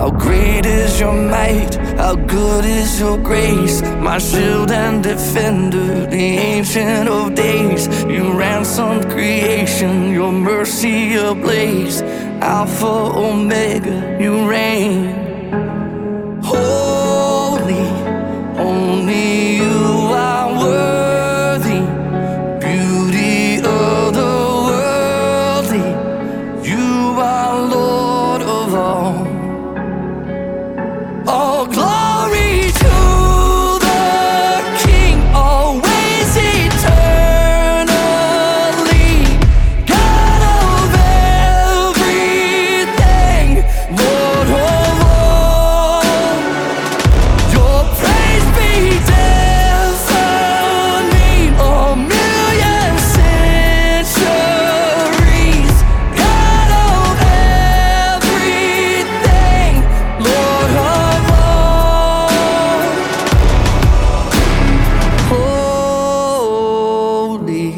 How great is your might, how good is your grace, my shield and defender, the ancient of days. You ransomed creation, your mercy ablaze. Alpha, Omega, you reign. Holy, only you are worthy. Beauty of the worldly, you are Lord of all. All glory to the King, always eternally. God of everything, Lord of all. Your praise be deafening a million centuries. God of everything, Lord of holy,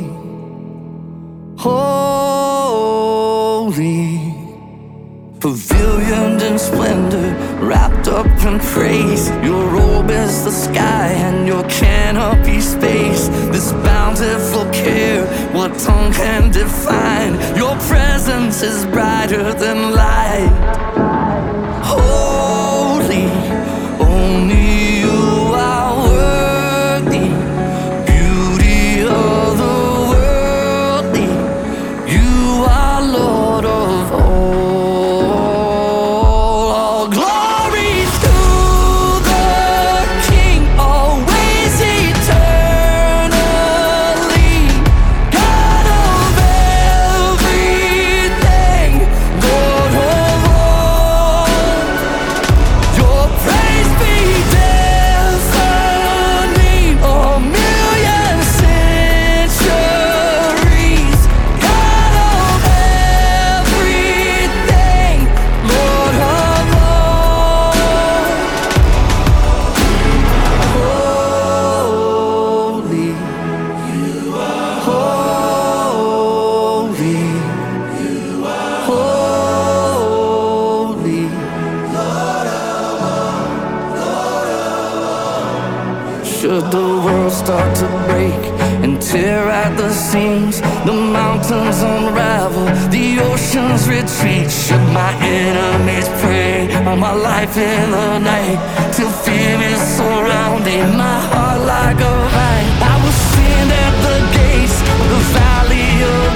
holy, pavilioned in splendor, wrapped up in praise. Your robe is the sky and your canopy space. This bountiful care, what tongue can define? Your presence is brighter than light. Holy, only you are worthy. Beauty of the worldly, you are Lord of all. All glory to the King, always eternally. God of everything, Lord of all. Your praise be deafening a million centuries. God of everything, Lord of all. Holy, holy, holy. Should the world start to break and tear at the seams, the mountains unravel, the oceans retreat. Should my enemies prey on my life in the night, till fear is surrounding my heart like a vine, I will stand at the gates of the valley of